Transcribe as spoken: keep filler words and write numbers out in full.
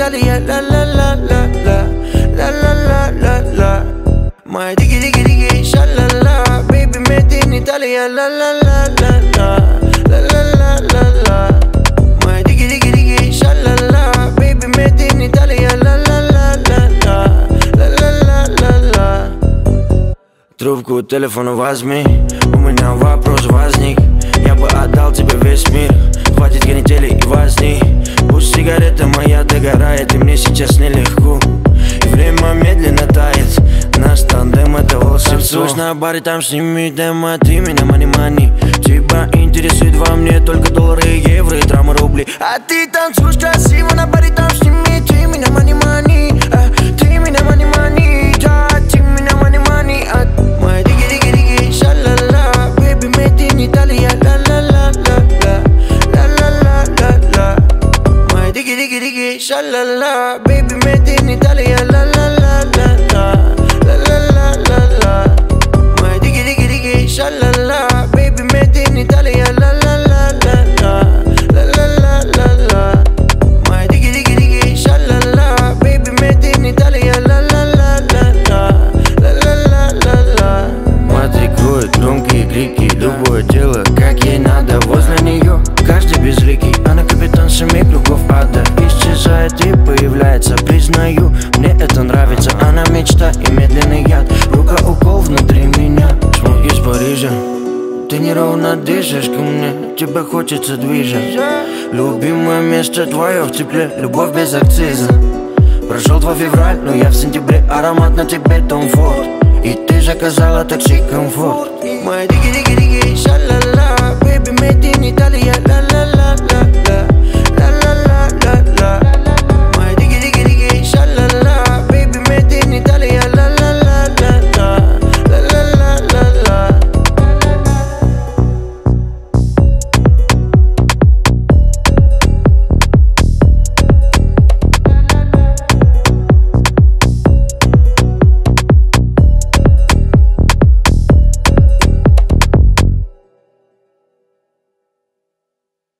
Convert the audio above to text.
Италия, ла-ла-ла-ла-ла, ла-ла-ла-ла-ла. Моя дigi-digi-digi, ша-ла-ла. Baby, made in Italia, ла-ла-ла-ла-ла, ла-ла-ла-ла-ла. Моя digi-digi-digi, ша-ла-ла. Baby, made in Italia, ла-ла-ла-ла-ла, ла-ла-ла-ла-ла. Трубку телефона возьми, у меня вопрос возник. Я бы отдал тебе весь мир, хватит канители и возни. Пусть сигарета моя догорает, и мне сейчас нелегко. И время медленно тает, наш тандем это волшебство. Танцуешь на баре, там сними демо, ты меня мани-мани. Тебя интересует во мне только доллары, евро и трамы, рубли. А ты танцуешь красиво на баре, там сними, ты меня мани-мани. Ты меня мани-мани, да, ты меня мани-мани. Моя digi-digi-digi, ша-ла-ла. Baby, made in Italia, ла-ла-ла-ла-ла, ла-ла-ла-ла-ла. Моя digi-digi-digi, ша-ла-ла. Baby, made in Italia, ла-ла-ла-ла-ла, ла-ла-ла-ла-ла. Моя digi-digi-digi, ша-ла-ла. Baby, made in Italia, ла-ла-ла-ла-ла, ла-ла-ла-ла-ла. Моя digi-digi-digi, ша-ла-ла. Baby, made in Italia, ла-ла-ла-ла-ла, ла-ла-ла-ла-ла. Матрикует громкие крики, любое дело, как ей надо. Возле нее каждый безликий, она капитан семи кругов ада. Исчезает и появляется, признаю, мне это нравится. Она мечта и медленный яд, рука укол внутри меня. Смог из Парижа, ты неровно дышишь ко мне, тебе хочется движа. Любимое место твое в тепле, любовь без акциза. Прошел твой февраль, но я в сентябре, аромат на тебе Том Форд. И ты заказала такси комфорт. Моя digi-digi-digi, ша-ла-ла.